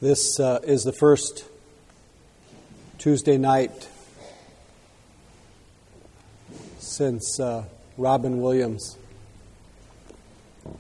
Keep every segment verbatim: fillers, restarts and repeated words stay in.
This uh, is the first Tuesday night since uh, Robin Williams um,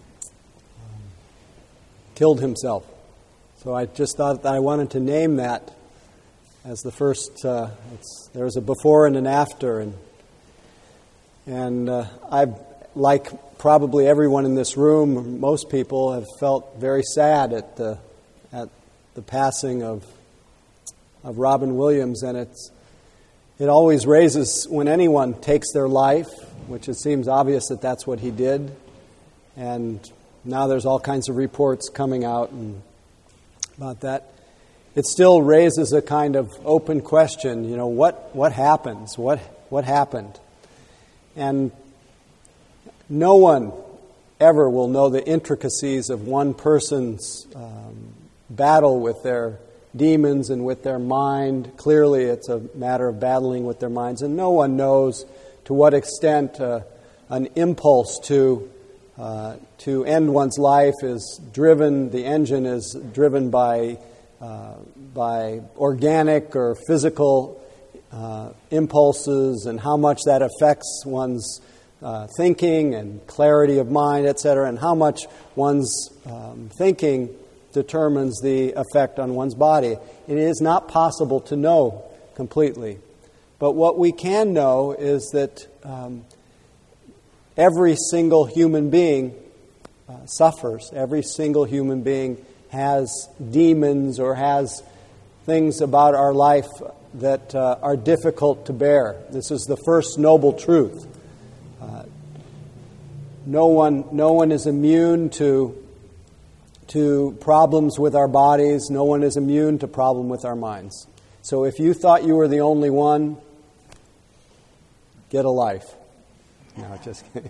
killed himself. So I just thought that I wanted to name that as the first. Uh, it's, there's a before and an after, and and uh, I've, like probably everyone in this room, most people have felt very sad at the at the passing of of Robin Williams, and it's it always raises when anyone takes their life, which it seems obvious that that's what he did, and now there's all kinds of reports coming out and about that. It still raises a kind of open question. You know, what what happens? What what happened? And no one ever will know the intricacies of one person's um, battle with their demons and with their mind. Clearly, it's a matter of battling with their minds, and no one knows to what extent uh, an impulse to uh, to end one's life is driven. The engine is driven by uh, by organic or physical uh, impulses, and how much that affects one's uh, thinking and clarity of mind, et cetera, and how much one's um, thinking determines the effect on one's body. It is not possible to know completely. But what we can know is that um, every single human being uh, suffers. Every single human being has demons or has things about our life that uh, are difficult to bear. This is the first noble truth. Uh, no one, no one is immune to to problems with our bodies. No one is immune to problem with our minds. So if you thought you were the only one, get a life. No, just kidding.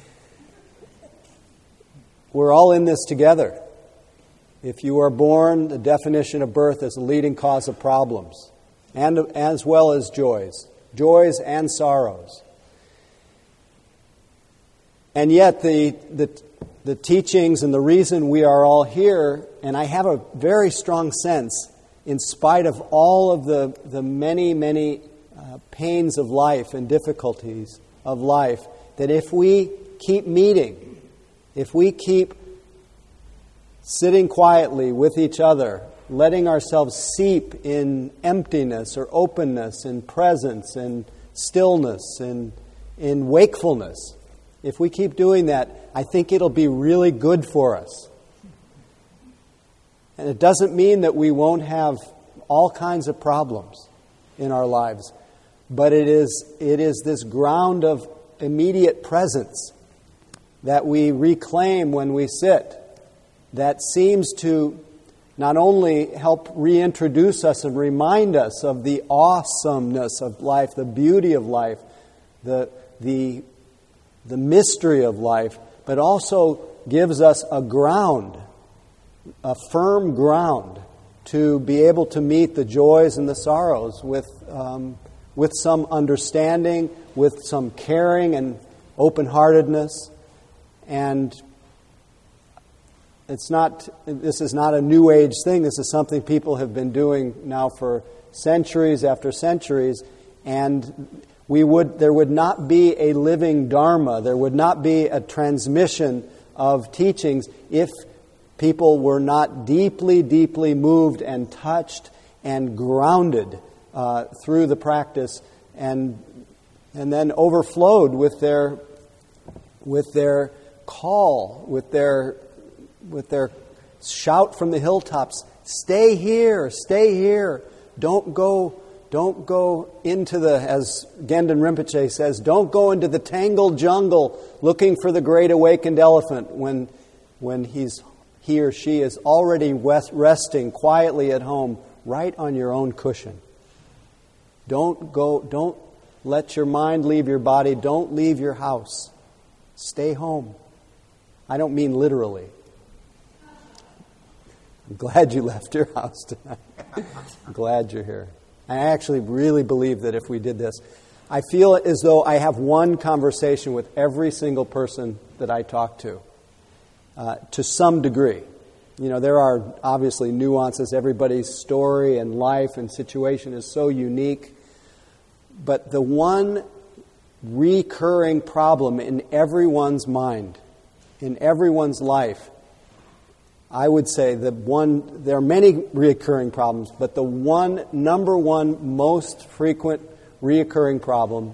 We're all in this together. If you are born, the definition of birth is a leading cause of problems, and as well as joys, joys and sorrows. And yet the the The teachings and the reason we are all here, and I have a very strong sense, in spite of all of the, the many, many uh, pains of life and difficulties of life, that if we keep meeting, if we keep sitting quietly with each other, letting ourselves seep in emptiness or openness and presence and stillness and in wakefulness, if we keep doing that, I think it'll be really good for us. And it doesn't mean that we won't have all kinds of problems in our lives, but it is it is this ground of immediate presence that we reclaim when we sit that seems to not only help reintroduce us and remind us of the awesomeness of life, the beauty of life, the the the mystery of life, but also gives us a ground, a firm ground, to be able to meet the joys and the sorrows with um, with some understanding, with some caring and open-heartedness. And it's not. This is not a New Age thing. This is something people have been doing now for centuries after centuries, and We would there would not be a living Dharma, there would not be a transmission of teachings if people were not deeply, deeply moved and touched and grounded uh, through the practice, and and then overflowed with their with their call, with their with their shout from the hilltops, "Stay here, stay here, don't go." Don't go into the, as Gendon Rinpoche says, don't go into the tangled jungle looking for the great awakened elephant when when he's he or she is already resting quietly at home right on your own cushion. Don't go, don't let your mind leave your body. Don't leave your house. Stay home. I don't mean literally. I'm glad you left your house tonight. I'm glad you're here. I actually really believe that if we did this, I feel as though I have one conversation with every single person that I talk to, uh, to some degree. You know, there are obviously nuances. Everybody's story and life and situation is so unique. But the one recurring problem in everyone's mind, in everyone's life, I would say the one, there are many recurring problems, but the one, number one most frequent recurring problem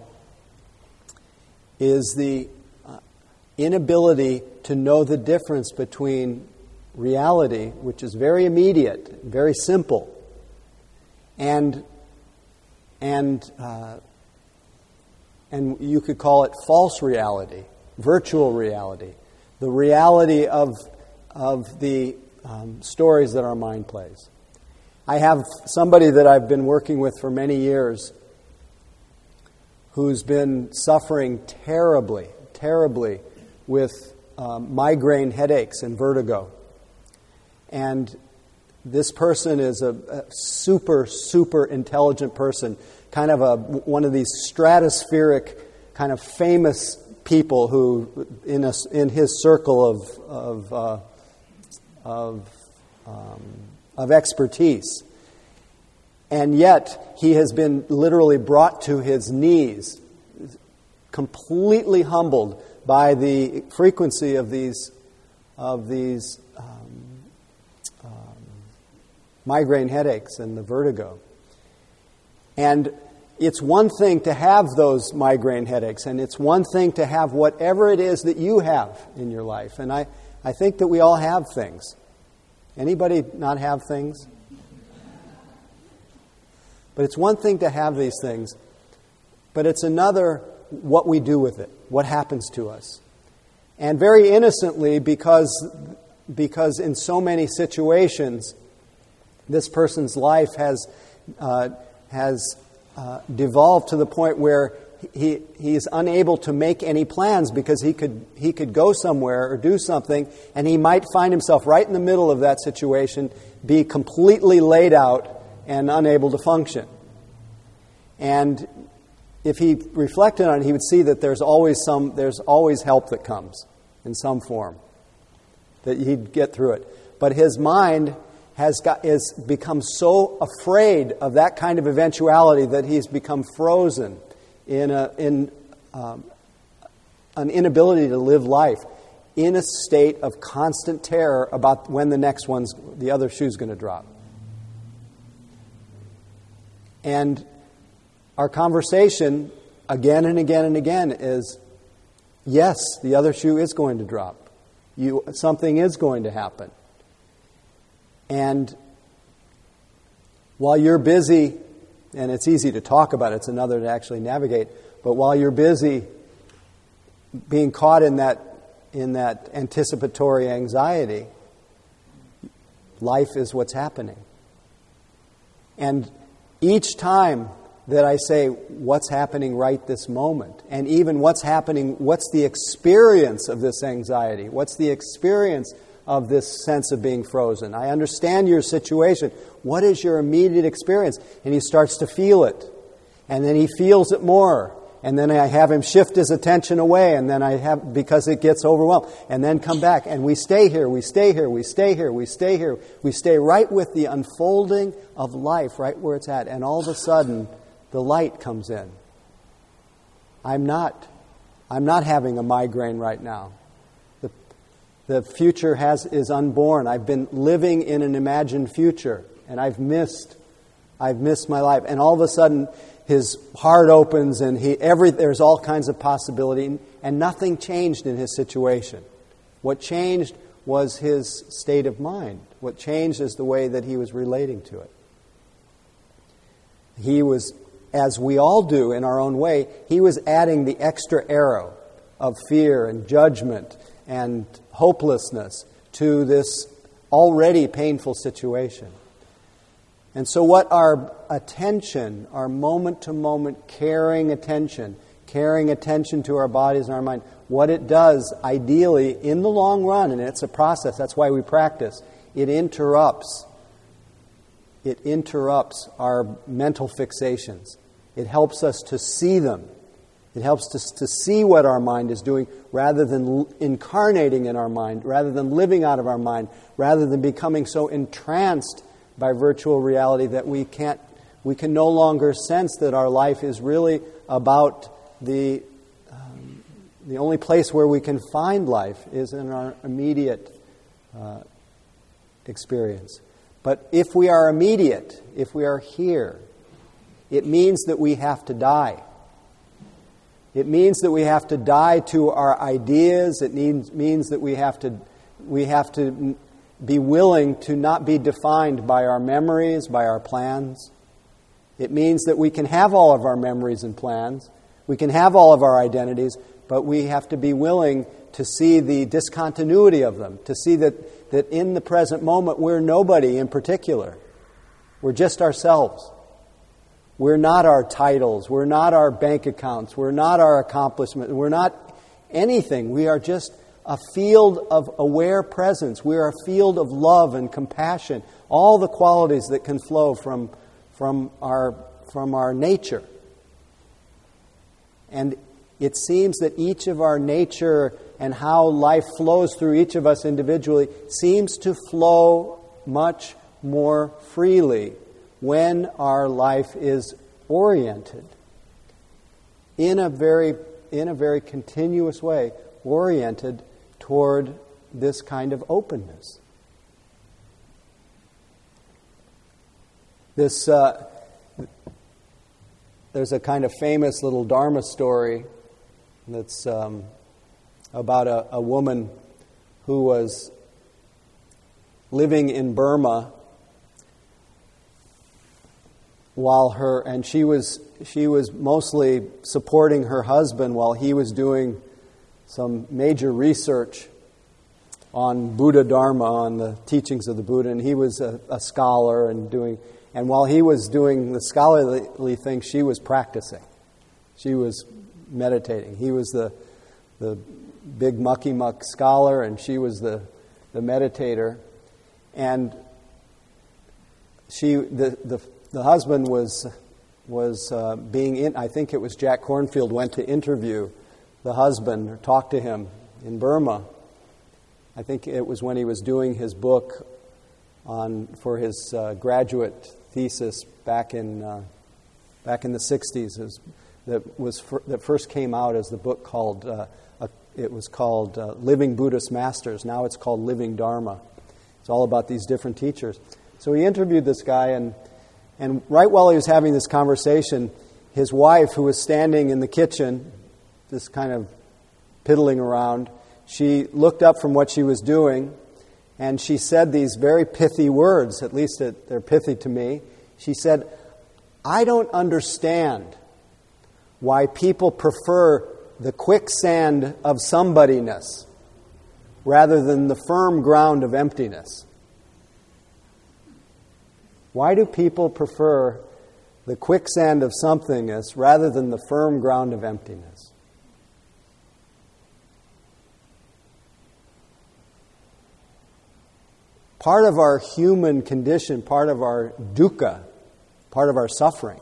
is the uh, inability to know the difference between reality, which is very immediate, very simple, and and uh, and you could call it false reality, virtual reality, the reality of of the um, stories that our mind plays. I have somebody that I've been working with for many years who's been suffering terribly, terribly with um, migraine headaches and vertigo. And this person is a, a super, super intelligent person, kind of a one of these stratospheric, kind of famous people who, in a, in his circle of of uh, of um, of expertise, and yet he has been literally brought to his knees, completely humbled by the frequency of these of these. Um, migraine headaches and the vertigo. And it's one thing to have those migraine headaches, and it's one thing to have whatever it is that you have in your life. And I, I think that we all have things. Anybody not have things? But it's one thing to have these things, but it's another what we do with it, what happens to us. And very innocently, because, because in so many situations, this person's life has uh, has uh, devolved to the point where he he is unable to make any plans because he could he could go somewhere or do something, and he might find himself right in the middle of that situation, be completely laid out and unable to function. And if he reflected on it, he would see that there's always some there's always help that comes in some form, that he'd get through it. But his mind has got is become so afraid of that kind of eventuality that he's become frozen in a in um, an inability to live life, in a state of constant terror about when the next one's the other shoe's going to drop. And our conversation again and again and again is, yes, the other shoe is going to drop. You something is going to happen. And while you're busy, and it's easy to talk about, it's another to actually navigate, but while you're busy being caught in that in that anticipatory anxiety, life is what's happening. And each time that I say, what's happening right this moment, and even what's happening, what's the experience of this anxiety, what's the experience of this sense of being frozen. I understand your situation. What is your immediate experience? And he starts to feel it. And then he feels it more. And then I have him shift his attention away. And then I have, because it gets overwhelmed. And then come back. And we stay here, we stay here, we stay here, we stay here. We stay right with the unfolding of life, right where it's at. And all of a sudden, the light comes in. I'm not, I'm not having a migraine right now. The future has is unborn. I've been living in an imagined future, and I've missed, I've missed my life. And all of a sudden, his heart opens, and he every there's all kinds of possibility, and nothing changed in his situation. What changed was his state of mind. What changed is the way that he was relating to it. He was, as we all do in our own way, he was adding the extra arrow of fear and judgment and hopelessness to this already painful situation. And so what our attention, our moment-to-moment caring attention, caring attention to our bodies and our mind, what it does, ideally, in the long run, and it's a process, that's why we practice, it interrupts. It interrupts our mental fixations. It helps us to see them It helps us to see what our mind is doing rather than incarnating in our mind, rather than living out of our mind, rather than becoming so entranced by virtual reality that we can't, we can no longer sense that our life is really about the um, the only place where we can find life is in our immediate uh, experience. But if we are immediate, if we are here, it means that we have to die. It means that we have to die to our ideas. It means, means that we have to we have to be willing to not be defined by our memories, by our plans. It means that we can have all of our memories and plans. We can have all of our identities, but we have to be willing to see the discontinuity of them, to see that, that in the present moment we're nobody in particular. We're just ourselves. We're not our titles. We're not our bank accounts. We're not our accomplishments. We're not anything. We are just a field of aware presence. We are a field of love and compassion, all the qualities that can flow from, from, our, from our nature. And it seems that each of our nature and how life flows through each of us individually seems to flow much more freely when our life is oriented in a very in a very continuous way, oriented toward this kind of openness. This uh, there's a kind of famous little Dharma story that's um, about a, a woman who was living in Burma while her and she was she was mostly supporting her husband while he was doing some major research on Buddha Dharma, on the teachings of the Buddha, and he was a, a scholar and doing and while he was doing the scholarly thing, she was practicing. She was meditating. He was the the big mucky muck scholar, and she was the the meditator. And she the the The husband was was uh, being in. I think it was Jack Kornfield went to interview the husband or talk to him in Burma. I think it was when he was doing his book on for his uh, graduate thesis back in uh, back in the sixties. It was, that was fir- that first came out as the book called uh, a, it was called uh, Living Buddhist Masters. Now it's called Living Dharma. It's all about these different teachers. So he interviewed this guy and. And right while he was having this conversation, his wife, who was standing in the kitchen, just kind of piddling around, she looked up from what she was doing, and she said these very pithy words, at least they're pithy to me. She said, "I don't understand why people prefer the quicksand of somebodyness rather than the firm ground of emptiness." Why do people prefer the quicksand of somethingness rather than the firm ground of emptiness? Part of our human condition, part of our dukkha, part of our suffering,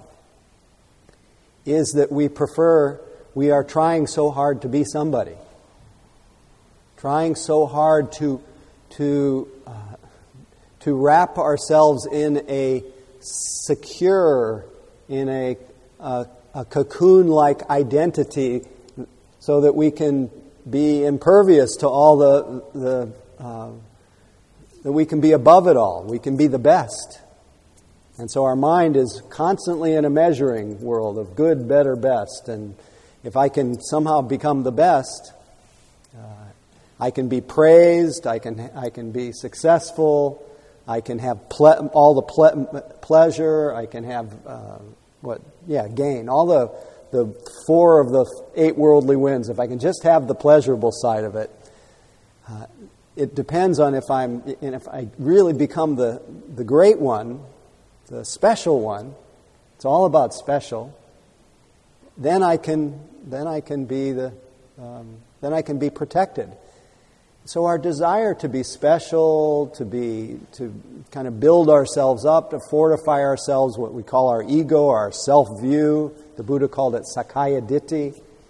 is that we prefer, we are trying so hard to be somebody. Trying so hard to, to uh, to wrap ourselves in a secure, in a, a, a cocoon-like identity so that we can be impervious to all the, the uh, that we can be above it all. We can be the best. And so our mind is constantly in a measuring world of good, better, best. And if I can somehow become the best, uh, I can be praised, I can I can be successful, I can have ple- all the ple- pleasure. I can have uh, what? Yeah, gain. All the the four of the eight worldly winds. If I can just have the pleasurable side of it, uh, it depends on if I'm and if I really become the the great one, the special one. It's all about special. Then I can then I can be the um, then I can be protected. So our desire to be special, to be to kind of build ourselves up, to fortify ourselves, what we call our ego, our self-view. The Buddha called it Sakkaya Ditthi.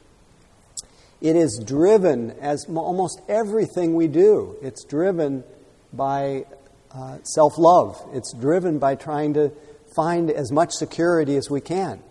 it is driven, as almost everything we do, it's driven by uh, self-love. It's driven by trying to find as much security as we can.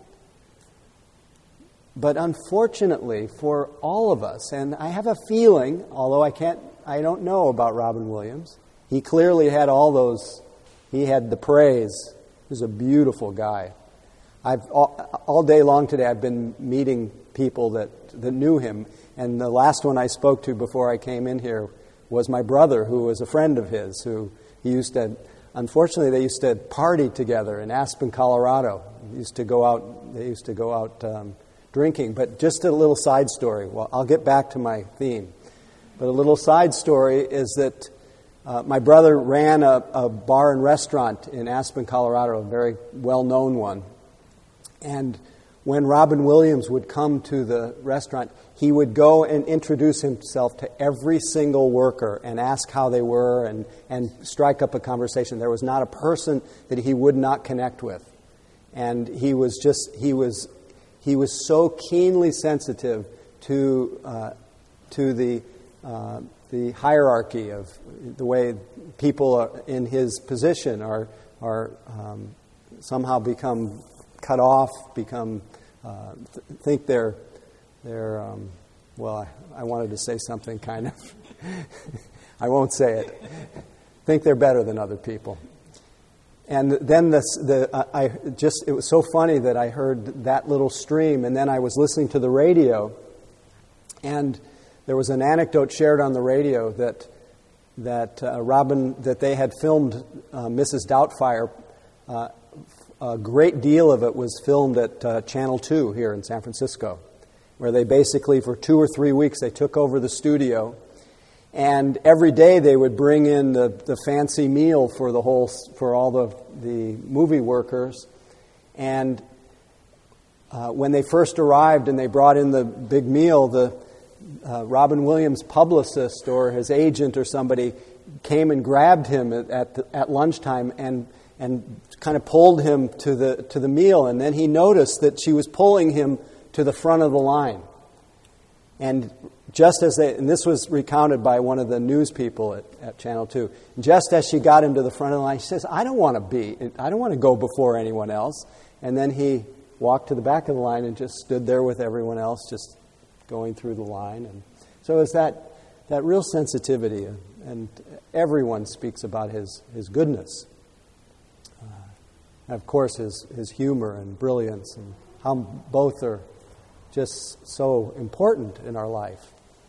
But unfortunately for all of us, and I have a feeling, although I can't, I don't know about Robin Williams, he clearly had all those, he had the praise. He was a beautiful guy. I've all, all day long today I've been meeting people that, that knew him, and the last one I spoke to before I came in here was my brother, who was a friend of his, who he used to, unfortunately they used to party together in Aspen, Colorado. They used to go out, they used to go out um, drinking. But just a little side story. Well, I'll get back to my theme. But a little side story is that uh, my brother ran a, a bar and restaurant in Aspen, Colorado, a very well-known one. And when Robin Williams would come to the restaurant, he would go and introduce himself to every single worker and ask how they were and, and strike up a conversation. There was not a person that he would not connect with. And he was just, he was, he was so keenly sensitive to, uh, to the, uh, the hierarchy of the way people are in his position are, are um, somehow become cut off, become uh, th- think they're they're um, well. I, I wanted to say something kind of. I won't say it. Think they're better than other people. And then the the uh, I just it was so funny that I heard that little stream, and then I was listening to the radio, and there was an anecdote shared on the radio that that uh, Robin that they had filmed uh, Missus Doubtfire. Uh, A great deal of it was filmed at uh, Channel two here in San Francisco, where they basically, for two or three weeks, they took over the studio, and every day they would bring in the, the fancy meal for the whole for all the the movie workers, and uh, when they first arrived and they brought in the big meal, the uh, Robin Williams' publicist or his agent or somebody came and grabbed him at at, the, at lunchtime and. and kind of pulled him to the to the meal, and then he noticed that she was pulling him to the front of the line. And just as they, and this was recounted by one of the news people at, at Channel two, just as she got him to the front of the line, she says, I don't want to be, I don't want to go before anyone else. And then he walked to the back of the line and just stood there with everyone else, just going through the line. And so it was that, that real sensitivity, and everyone speaks about his, his goodness. And of course, his, his humor and brilliance, and how both are just so important in our life.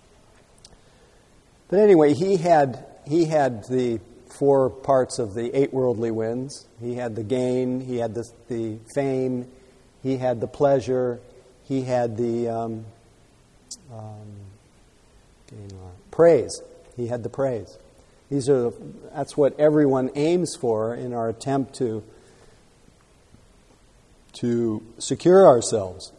But anyway, he had he had the four parts of the eight worldly winds. He had the gain, he had the, the fame, he had the pleasure, he had the um, um, praise. He had the praise. These are the, that's what everyone aims for in our attempt to. to secure ourselves.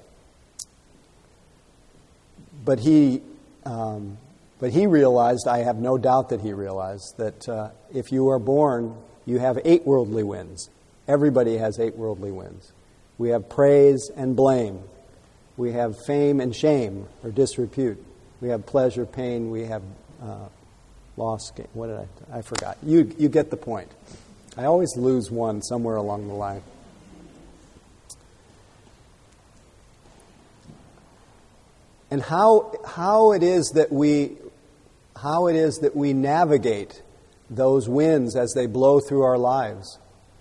But he, um, but he realized, I have no doubt that he realized, that uh, if you are born, you have eight worldly winds. Everybody has eight worldly winds. We have praise and blame. We have fame and shame, or disrepute. We have pleasure, pain. We have uh, loss. What did I? I forgot. You you get the point. I always lose one somewhere along the line. And how how it is that we how it is that we navigate those winds as they blow through our lives.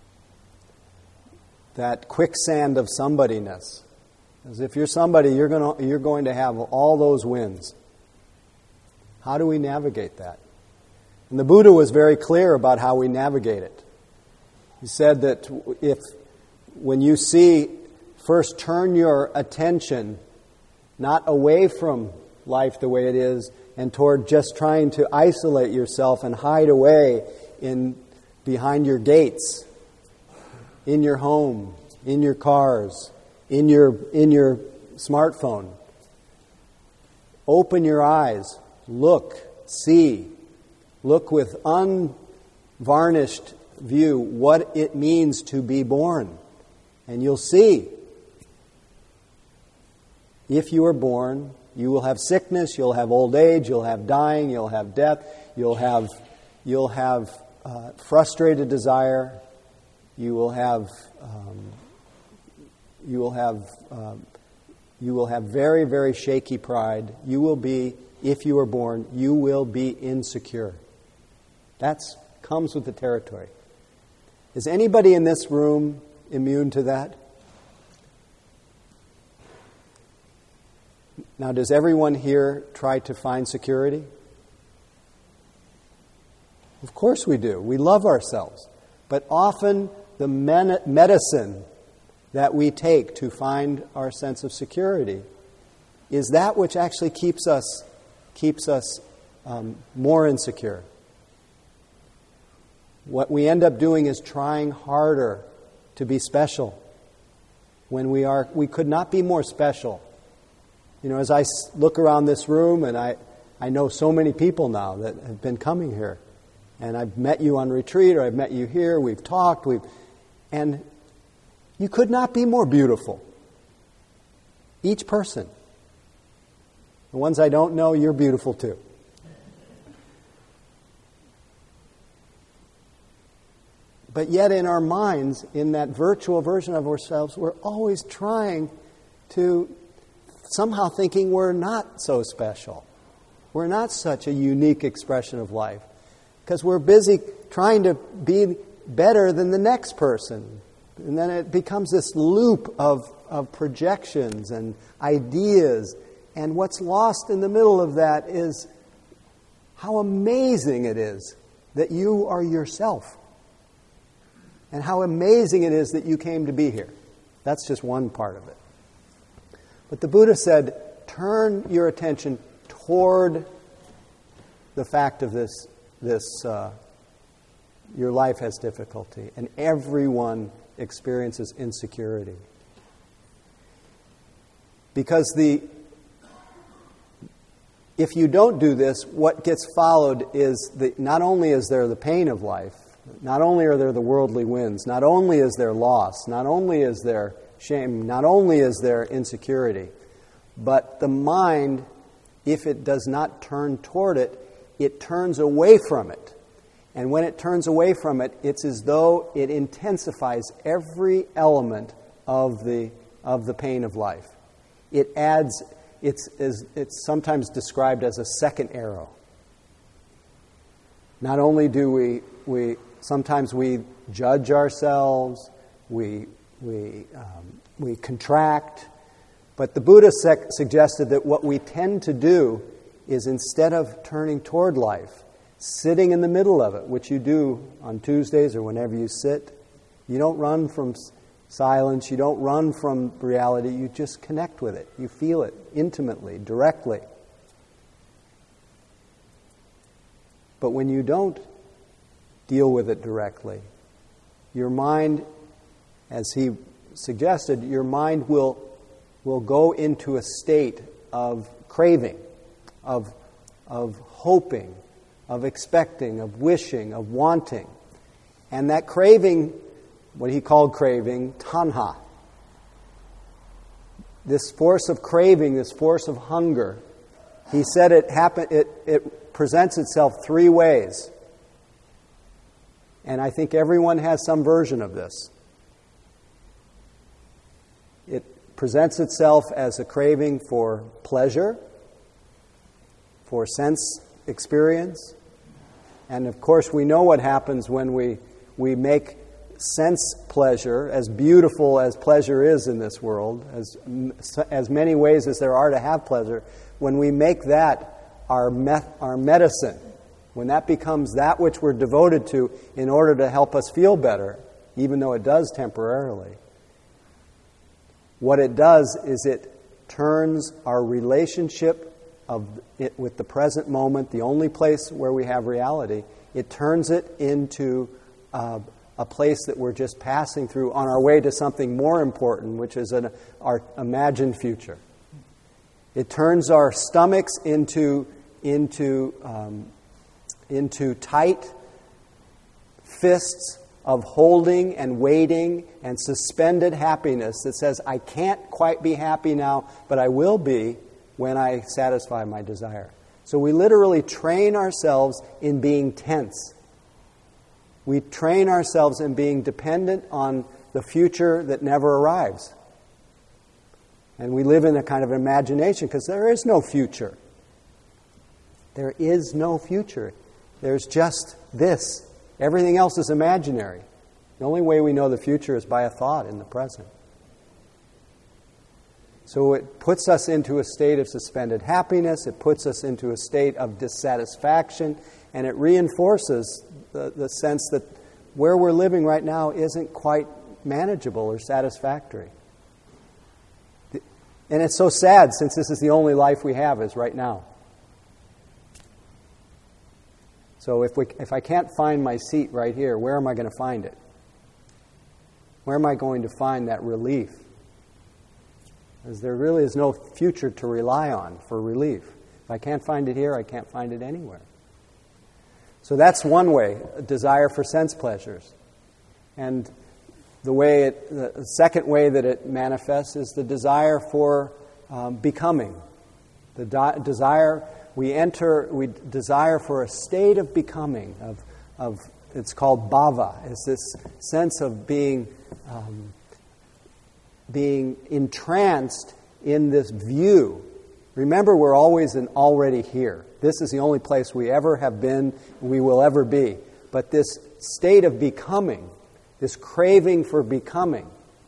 That quicksand of somebodyness. As if you're somebody, you're going to, you're going to have all those winds. How do we navigate that? And the Buddha was very clear about how we navigate it. He said that if when you see, first turn your attention not away from life the way it is, and toward just trying to isolate yourself and hide away in behind your gates, in your home, in your cars, in your in your smartphone. Open your eyes, look, see, look with unvarnished view what it means to be born, and you'll see. If you are born, You will have sickness, you'll have old age, you'll have dying, you'll have death, you'll have, you'll have uh, frustrated desire, you will have, um, you will have, um, you will have very, very shaky pride. You will be, if you are born, you will be insecure. That comes with the territory. Is anybody in this room immune to that? Now, does everyone here try to find security? Of course we do. We love ourselves. But often the men- medicine that we take to find our sense of security is that which actually keeps us, keeps us um, more insecure. What we end up doing is trying harder to be special when we are, we could not be more special. You know, as I look around this room, and I, I know so many people now that have been coming here, and I've met you on retreat, or I've met you here, we've talked, we've, and you could not be more beautiful. Each person. The ones I don't know, you're beautiful too. But yet in our minds, in that virtual version of ourselves, we're always trying to, somehow thinking we're not so special. We're not such a unique expression of life. Because we're busy trying to be better than the next person. And then it becomes this loop of, of projections and ideas. And what's lost in the middle of that is how amazing it is that you are yourself. And how amazing it is that you came to be here. That's just one part of it. But the Buddha said, turn your attention toward the fact of this, this uh, your life has difficulty, and everyone experiences insecurity. Because the if you don't do this, what gets followed is the, not only is there the pain of life, not only are there the worldly winds, not only is there loss, not only is there shame, not only is there insecurity, but the mind, if it does not turn toward it, it turns away from it. And when it turns away from it, it's as though it intensifies every element of the of the pain of life. It adds, it's, it's sometimes described as a second arrow. Not only do we, we sometimes we judge ourselves, we, we, um, we contract, but the Buddha sec- suggested that what we tend to do is instead of turning toward life, sitting in the middle of it, which you do on Tuesdays or whenever you sit, you don't run from silence, you don't run from reality, you just connect with it. You feel it intimately, directly. But when you don't deal with it directly, your mind, as he suggested, your mind will, will go into a state of craving, of, of hoping, of expecting, of wishing, of wanting. And that craving, what he called craving, tanha, this force of craving, this force of hunger, he said it happen, it, it presents itself three ways. And I think everyone has some version of this. It presents itself as a craving for pleasure, for sense experience. And of course, we know what happens when we, we make sense pleasure, as beautiful as pleasure is in this world, as, as many ways as there are to have pleasure, when we make that our, me- our medicine, when that becomes that which we're devoted to in order to help us feel better, even though it does temporarily, what it does is it turns our relationship of it with the present moment, the only place where we have reality, it turns it into uh, a place that we're just passing through on our way to something more important, which is an, our imagined future. It turns our stomachs into into um, into tight fists of holding and waiting and suspended happiness that says, I can't quite be happy now, but I will be when I satisfy my desire. So we literally train ourselves in being tense. We train ourselves in being dependent on the future that never arrives. And we live in a kind of imagination because there is no future. There is no future. There's just this. Everything else is imaginary. The only way we know the future is by a thought in the present. So it puts us into a state of suspended happiness, it puts us into a state of dissatisfaction, and it reinforces the, the sense that where we're living right now isn't quite manageable or satisfactory. And it's so sad, since this is the only life we have is right now. So if we, if I can't find my seat right here, where am I going to find it? Where am I going to find that relief? Because there really is no future to rely on for relief. If I can't find it here, I can't find it anywhere. So that's one way, a desire for sense pleasures. And the way it, the second way that it manifests is the desire for um, becoming. The di- desire, we enter, we desire for a state of becoming, of, of it's called bhava. It's this sense of being um, being entranced in this view. Remember, we're always and already here. This is the only place we ever have been, we will ever be. But this state of becoming, this craving for becoming,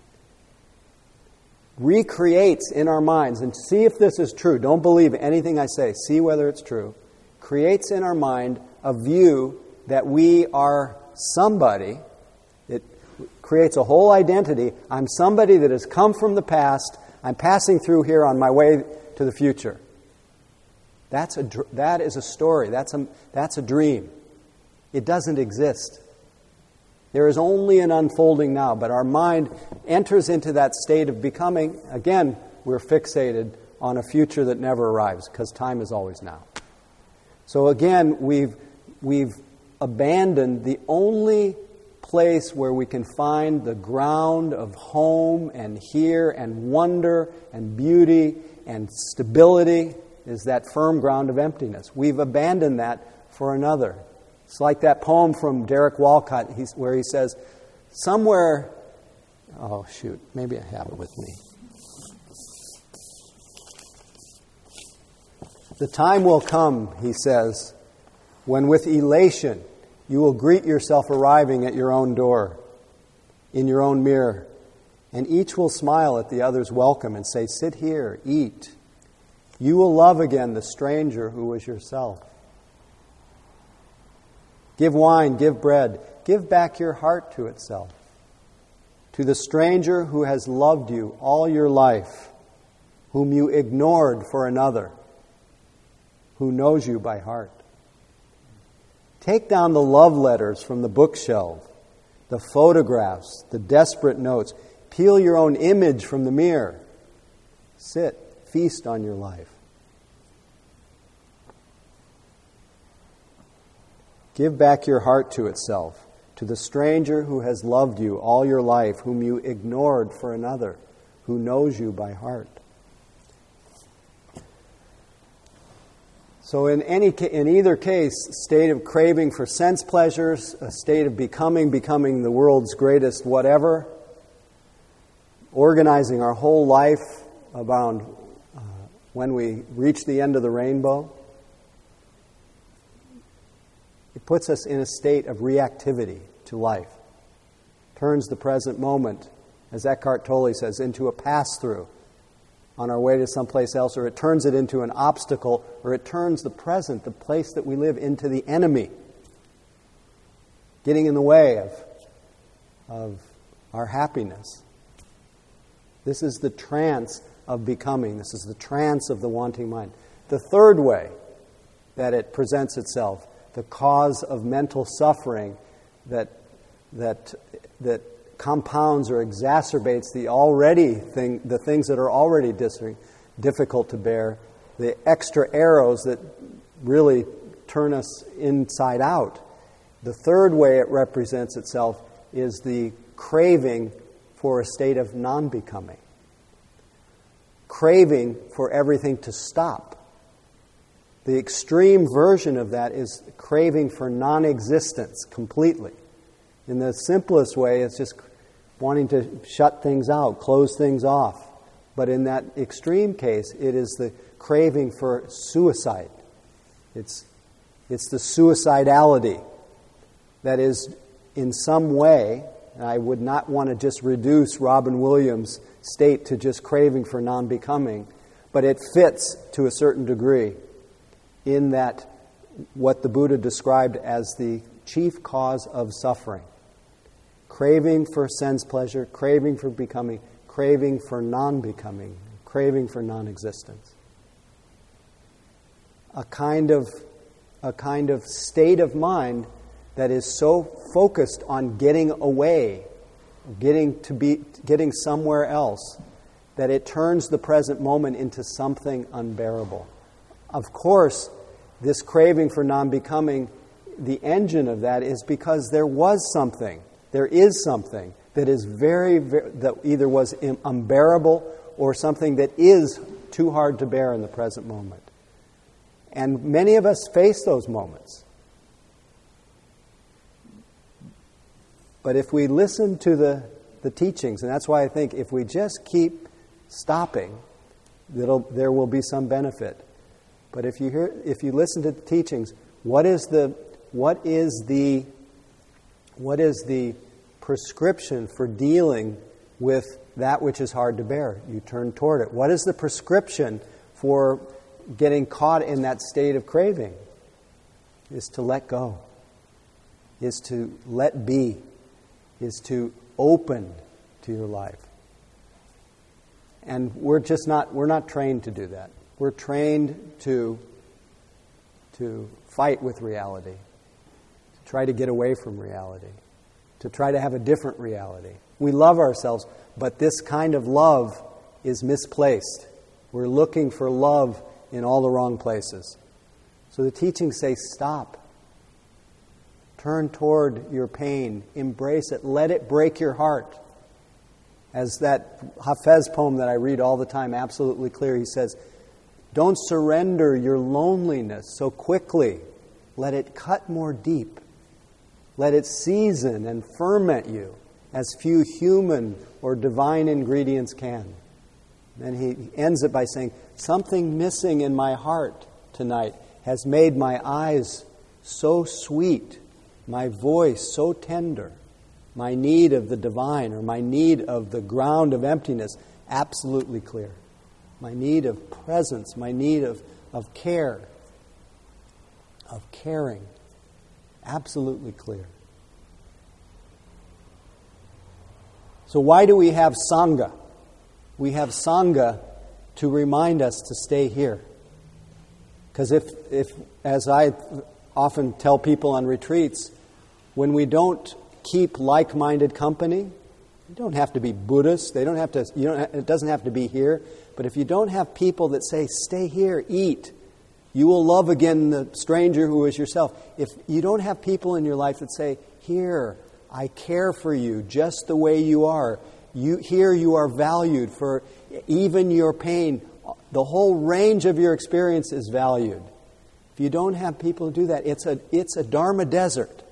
recreates in our minds, and see if this is true. Don't believe anything I say. See whether it's true. Creates in our mind a view that we are somebody. It creates a whole identity. I'm somebody that has come from the past. I'm passing through here on my way to the future. That's a, that is a story. That's a, that's a dream. It doesn't exist. There is only an unfolding now, but our mind enters into that state of becoming. Again, we're fixated on a future that never arrives because time is always now. So again, we've we've abandoned the only place where we can find the ground of home and here and wonder and beauty and stability is that firm ground of emptiness. We've abandoned that for another. It's like that poem from Derek Walcott where he says, somewhere, oh shoot, maybe I have it with me. The time will come, he says, when with elation you will greet yourself arriving at your own door, in your own mirror, and each will smile at the other's welcome and say, sit here, eat. You will love again the stranger who was yourself. Give wine, give bread, give back your heart to itself. To the stranger who has loved you all your life, whom you ignored for another, who knows you by heart. Take down the love letters from the bookshelf, the photographs, the desperate notes. Peel your own image from the mirror. Sit, feast on your life. Give back your heart to itself, to the stranger who has loved you all your life, whom you ignored for another, who knows you by heart. So in any in either case, state of craving for sense pleasures, a state of becoming, becoming the world's greatest whatever, organizing our whole life around uh, when we reach the end of the rainbow, it puts us in a state of reactivity to life. Turns the present moment, as Eckhart Tolle says, into a pass-through on our way to someplace else, or it turns it into an obstacle, or it turns the present, the place that we live, into the enemy, getting in the way of, of our happiness. This is the trance of becoming. This is the trance of the wanting mind. The third way that it presents itself, the cause of mental suffering that that that compounds or exacerbates the already thing, the things that are already dis- difficult to bear, the extra arrows that really turn us inside out. The third way it represents itself is the craving for a state of non-becoming. craving for everything to stop. The extreme version of that is craving for non-existence completely. In the simplest way, it's just wanting to shut things out, close things off. But in that extreme case, it is the craving for suicide. It's, it's the suicidality that is in some way, and I would not want to just reduce Robin Williams' state to just craving for non-becoming, but it fits to a certain degree in that what the Buddha described as the chief cause of suffering. Craving for sense pleasure, craving for becoming, craving for non-becoming, craving for non-existence. A kind of, a kind of state of mind that is so focused on getting away, getting to be, getting somewhere else, that it turns the present moment into something unbearable. Of course, this craving for non-becoming, the engine of that is because there was something, there is something that is very, very that either was unbearable or something that is too hard to bear in the present moment. And many of us face those moments. But if we listen to the, the teachings, and that's why I think if we just keep stopping, that'll, there will be some benefit. But if you hear, if you listen to the teachings, what is the what is the what is the prescription for dealing with that which is hard to bear? You turn toward it. What is the prescription for getting caught in that state of craving? Is to let go. Is to let be. Is to open to your life. And we're just not we're not trained to do that. We're trained to to fight with reality, to try to get away from reality, to try to have a different reality. We love ourselves, but this kind of love is misplaced. We're looking for love in all the wrong places. So the teachings say, stop. Turn toward your pain. Embrace it. Let it break your heart. As that Hafez poem that I read all the time, absolutely clear, he says, don't surrender your loneliness so quickly. Let it cut more deep. Let it season and ferment you as few human or divine ingredients can. And he ends it by saying, something missing in my heart tonight has made my eyes so sweet, my voice so tender, my need of the divine or my need of the ground of emptiness absolutely clear. My need of presence, my need of, of care, of caring, absolutely clear. So why do we have Sangha? We have Sangha to remind us to stay here. Because if, if, as I often tell people on retreats, when we don't keep like-minded company, you don't have to be Buddhist, they don't have to, you don't, it doesn't have to be here, but if you don't have people that say, stay here, eat, you will love again the stranger who is yourself. If you don't have people in your life that say, here, I care for you just the way you are, you, here you are valued for even your pain, the whole range of your experience is valued. If you don't have people who do that, it's a, it's a Dharma desert.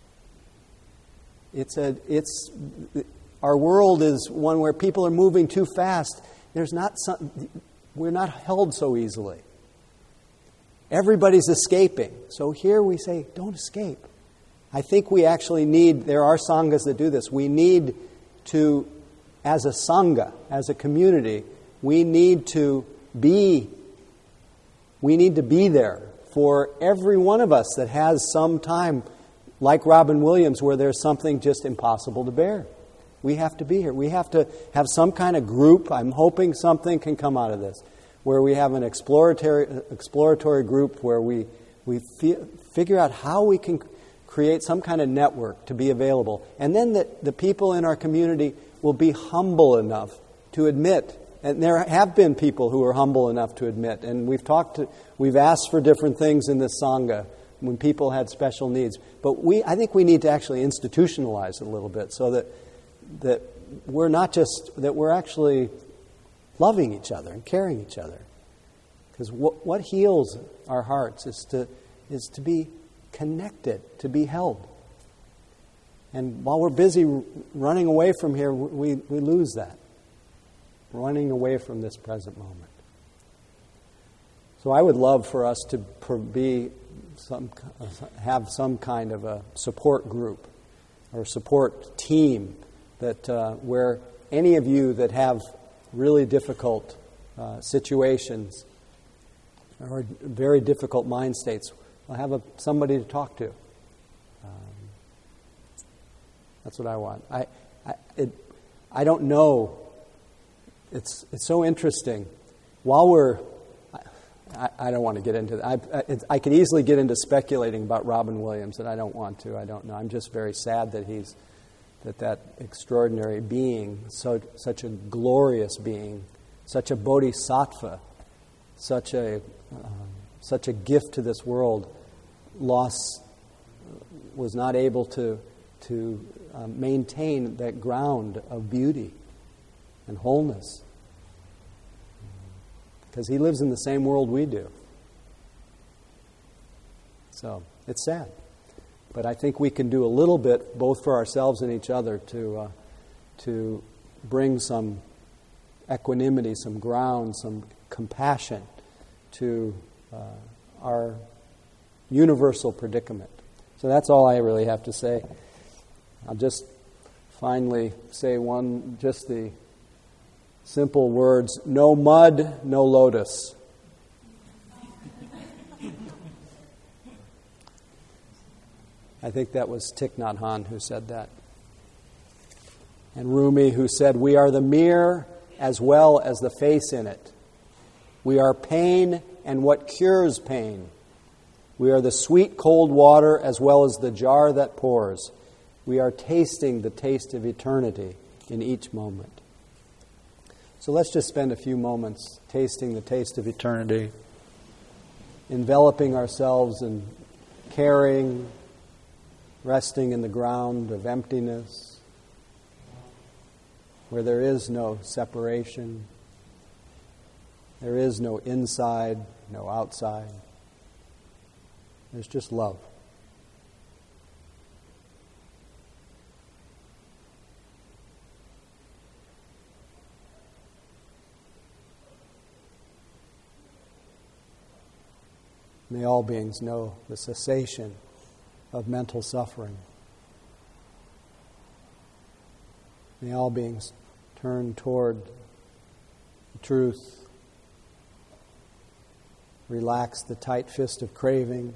It's a, it's, our world is one where people are moving too fast. There's not some, we're not held so easily. Everybody's escaping. So here we say, don't escape. I think we actually need, there are sanghas that do this. We need to, as a sangha, as a community, we need to be, we need to be there for every one of us that has some time, like Robin Williams, where there's something just impossible to bear. We have to be here. We have to have some kind of group. I'm hoping something can come out of this, where we have an exploratory exploratory group where we we fi- figure out how we can create some kind of network to be available. And then the, the people in our community will be humble enough to admit, and there have been people who are humble enough to admit, and we've talked to, we've asked for different things in this Sangha when people had special needs. But we, I think we need to actually institutionalize it a little bit so that that we're not just, that we're actually loving each other and caring each other. Because what, what heals our hearts is to, is to be connected, to be held. And while we're busy running away from here, we, we lose that. Running away from this present moment. So I would love for us to be some, have some kind of a support group or support team that uh, where any of you that have really difficult uh, situations or very difficult mind states will have a, somebody to talk to. Um, that's what I want. I I, it, I don't know. It's it's so interesting. While we're, I, I don't want to get into that. I, I, I could easily get into speculating about Robin Williams, and I don't want to. I don't know. I'm just very sad that he's, that that extraordinary being, so such a glorious being, such a bodhisattva, such a um, such a gift to this world, lost, was not able to to um, maintain that ground of beauty and wholeness. Because he lives in the same world we do. So, it's sad. But I think we can do a little bit, both for ourselves and each other, to uh, to bring some equanimity, some ground, some compassion to uh, our universal predicament. So that's all I really have to say. I'll just finally say one, just the simple words: no mud, no lotus. I think that was Thich Nhat Hanh who said that. And Rumi, who said, "We are the mirror as well as the face in it. We are pain and what cures pain. We are the sweet cold water as well as the jar that pours. We are tasting the taste of eternity in each moment." So let's just spend a few moments tasting the taste of eternity, enveloping ourselves in caring, resting in the ground of emptiness, where there is no separation, there is no inside, no outside. There's just love. May all beings know the cessation of mental suffering. May all beings turn toward the truth, relax the tight fist of craving,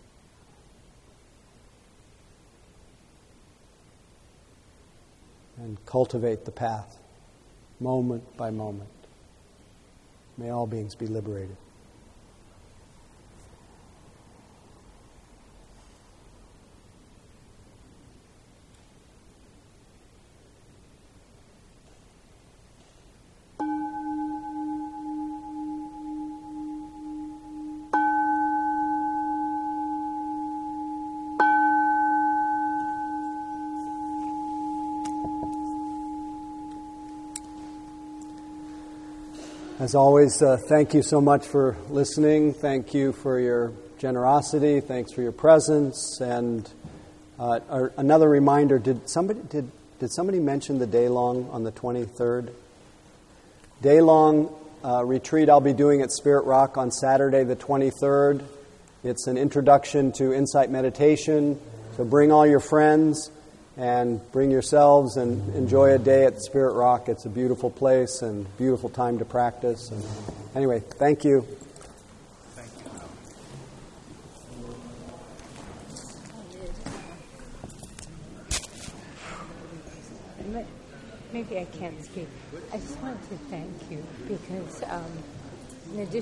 and cultivate the path moment by moment. May all beings be liberated. As always, uh, thank you so much for listening. Thank you for your generosity. Thanks for your presence. And uh, uh, another reminder: Did somebody did did somebody mention the day long on the twenty-third? Day long uh, retreat I'll be doing at Spirit Rock on Saturday the twenty-third. It's an introduction to insight meditation. So bring all your friends and bring yourselves and enjoy a day at Spirit Rock. It's a beautiful place and beautiful time to practice. And anyway, thank you. Thank you. Maybe I can't speak. I just wanted to thank you because um, in addition